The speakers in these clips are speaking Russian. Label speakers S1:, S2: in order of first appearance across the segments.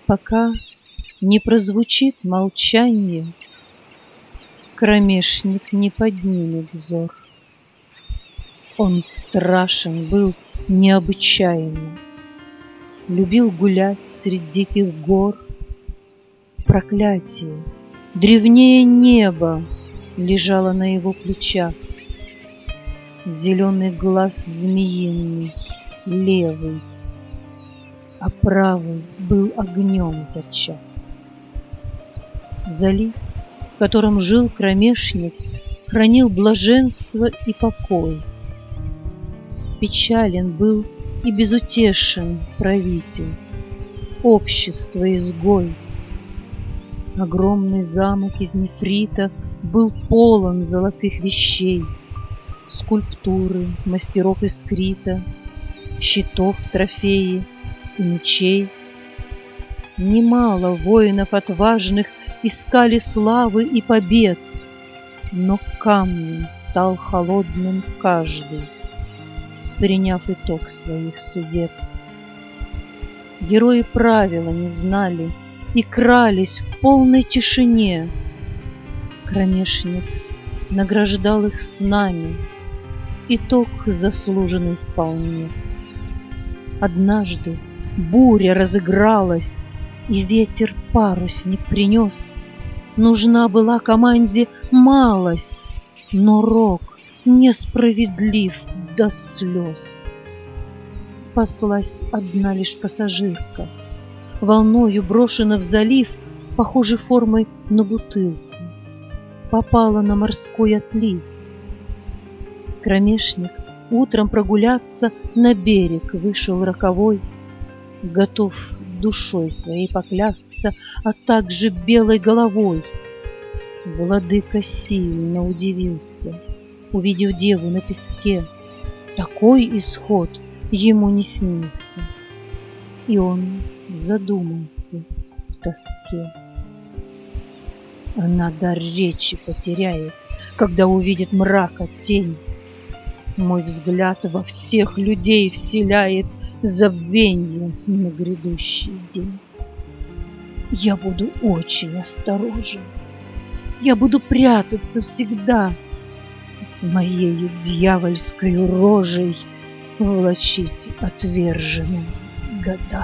S1: Пока не прозвучит молчанье, кромешник не поднимет взор. Он страшен был необычайно, любил гулять средь диких гор. Проклятие, древнее неба, лежало на его плечах. Зеленый глаз змеиный, левый, а правый был огнем зачат. Залив, в котором жил кромешник, хранил блаженство и покой. Печален был и безутешен правитель, общество изгой. Огромный замок из нефрита был полон золотых вещей, скульптуры мастеров искрита, щитов трофеи и мечей. Немало воинов отважных искали славы и побед, но камнем стал холодным каждый, приняв итог своих судеб. Герои правила не знали и крались в полной тишине. Кромешник награждал их снами, итог заслуженный вполне. Однажды буря разыгралась, и ветер парусник принес. Нужна была команде малость, но рок несправедлив до слез. Спаслась одна лишь пассажирка, волною брошена в залив, похожей формой на бутылку, попала на морской отлив. Кромешник утром прогуляться на берег вышел роковой, готов душой своей поклясться, а также белой головой. Владыка сильно удивился, увидев деву на песке. Такой исход ему не снился, и он задумался в тоске. Она дар речи потеряет, когда увидит мрака тень. Мой взгляд во всех людей вселяет забвенье на грядущий день. Я буду очень осторожен, я буду прятаться всегда, с моею дьявольской рожей влачить отверженные года.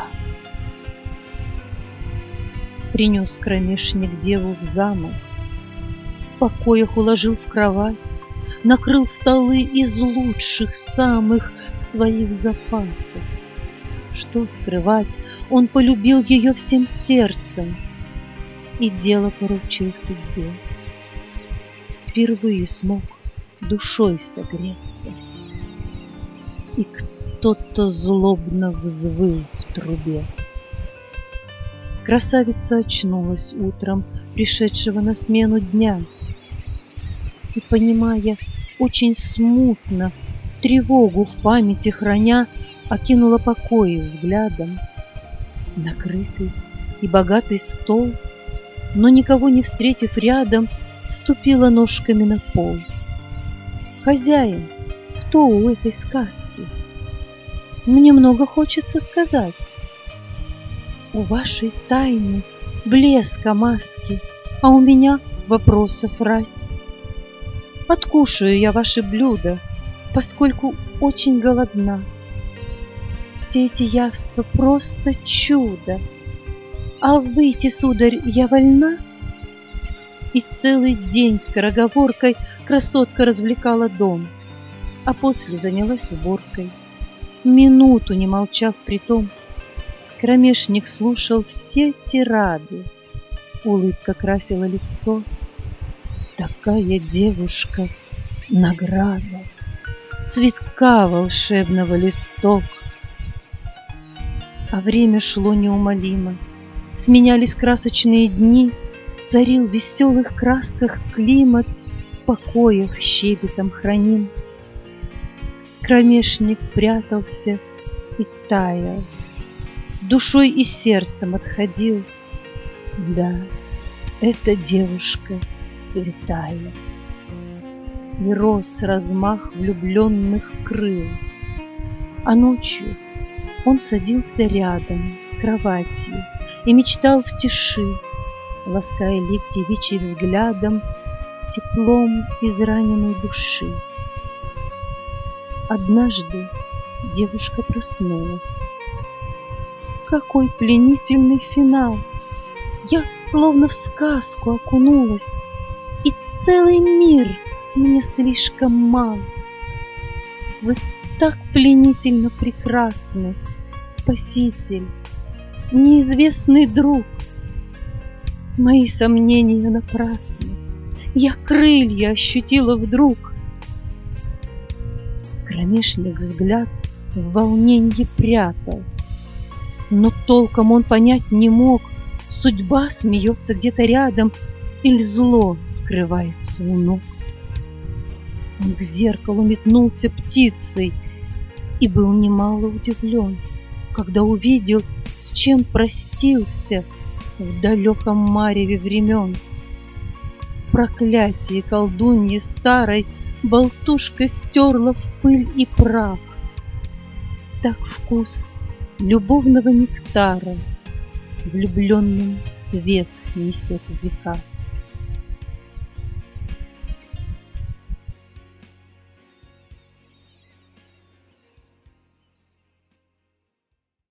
S1: Принес кромешник деву в замок, в покоях уложил в кровать, накрыл столы из лучших самых своих запасов. Что скрывать, он полюбил ее всем сердцем и дело поручил судьбе. Впервые смог душой согреться, и кто-то злобно взвыл в трубе. Красавица очнулась утром пришедшего на смену дня и, понимая очень смутно, тревогу в памяти храня, окинула покои взглядом. Накрытый и богатый стол, но никого не встретив рядом, ступила ножками на пол. Хозяин, кто у этой сказки? Мне много хочется сказать. У вашей тайны блеска маски, а у меня вопросов рать. Откушаю я ваши блюда, поскольку очень голодна. Все эти явства просто чудо. А выйти, сударь, я вольна? И целый день скороговоркой красотка развлекала дом, а после занялась уборкой. Минуту не молчав притом, кромешник слушал все тирады. Улыбка красила лицо. Такая девушка — награда, цветка волшебного листок. А время шло неумолимо, сменялись красочные дни, царил в веселых красках климат, в покоях щебетом храним. Кромешник прятался и таял, душой и сердцем отходил. Да, эта девушка святая. И рос размах влюбленных крыл, а ночью он садился рядом с кроватью и мечтал в тиши, лаская лик девичий взглядом, теплом израненной души. Однажды девушка проснулась. Какой пленительный финал! Я словно в сказку окунулась, и целый мир мне слишком мал. Вы так пленительно прекрасны, спаситель, неизвестный друг. Мои сомнения напрасны, я крылья ощутила вдруг. Кромешник взгляд в волненье прятал, но толком он понять не мог, судьба смеется где-то рядом или зло скрывается у ног. Он к зеркалу метнулся птицей и был немало удивлен, когда увидел, с чем простился в далеком мареве времен. Проклятие колдуньи старой болтушка стерла в пыль и прах. Так вкус любовного нектара влюбленным свет несет в веках.